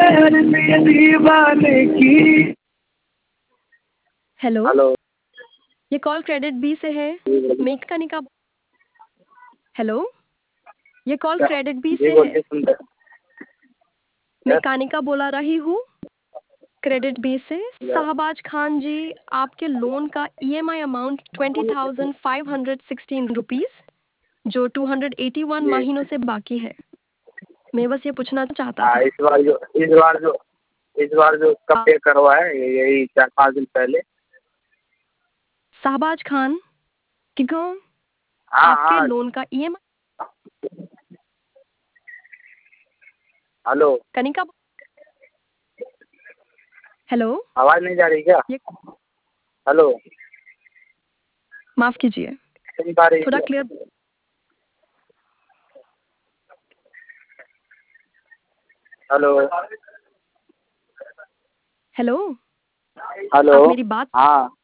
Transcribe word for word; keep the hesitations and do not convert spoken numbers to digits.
शहर में दीवाने की। हेलो, हेलो ये कॉल क्रेडिट बी से है। मेक कनिका। हेलो, ये कॉल क्रेडिट बी जी से है। बोलिए, सुनते मैं कानिका बोला रही हूँ क्रेडिट बी से। शाहबाज खान जी, आपके लोन का EMI amount twenty thousand five hundred sixteen rupees जो टू हंड्रेड एटी वन जी। महीनों से बाकी है। मैं बस ये पूछना चाहता हाँ, था। इस बार जो इस बार जो इस बार जो कब पे करवा है, यही चार पाँच दिन पहले। शाहबाज खान, क्यों हाँ आपके हाँ। लोन का ईएमआई हेलो, कनिका। हेलो, आवाज नहीं जा रही क्या? ये हेलो, माफ कीजिए, सुन पा रही थोड़ा क्या? क्लियर। Hello hello, hello. आप मेरी बात हाँ